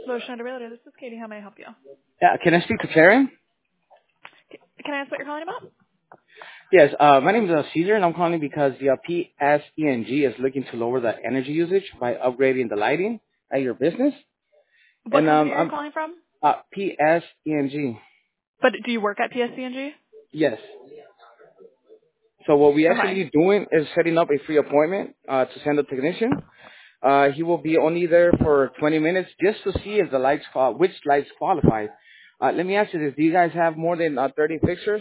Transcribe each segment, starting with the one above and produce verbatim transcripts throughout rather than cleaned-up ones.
Motion under realty. This is Katie. How may I help you? Yeah, can I speak to Karen? Can I ask what you're calling about? Yes, uh, my name is uh, Caesar, and I'm calling because the uh, P S E N G is looking to lower the energy usage by upgrading the lighting at your business. What And company um, are you I'm calling from? uh, P S E N G. But do you work at P S C N G? Yes. So what we Okay. actually doing is setting up a free appointment uh, to send a technician. Uh, he will be only there for twenty minutes just to see if the lights qual- which lights qualify. Uh, let me ask you this: do you guys have more than uh, thirty fixtures?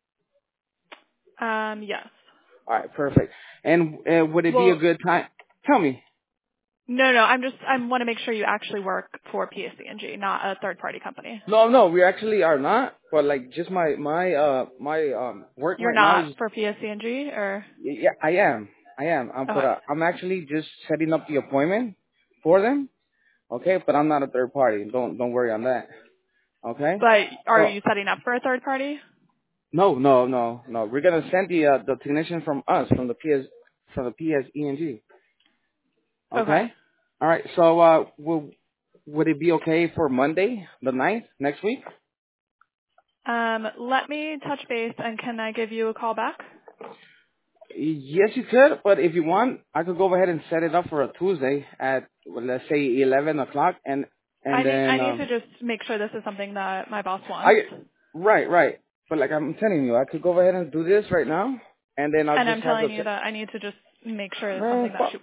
Um, yes. All right, perfect. And uh, would it be a Well, good time? Tell me. no, no. I'm just. I want to make sure you actually work for P S C N G, not a third-party company. No, no, we actually are not. But like, just my my uh my um work You're right now not is for P S C N G, or yeah, I am, I am. Um, but okay, uh, I'm actually just setting up the appointment for them. Okay, but I'm not a third party. Don't don't worry on that. Okay. but are So you setting up for a third party? no, no, no, no. We're gonna send the uh, the technician from us from the P S from the P S E N G. Okay. Okay. All right. So uh, will would it be okay for Monday, the ninth, next week? Um, let me touch base, and can I give you a call back? Yes, you could, but if you want, I could go ahead and set it up for a Tuesday at well, let's say eleven o'clock, and I and need. I then need to um, just make sure this is something that my boss I wants. right, right. But like I'm telling you, I could go ahead and do this right now, and then I'll And just I'm have the telling you that I need to just make sure it's man, something that fuck, she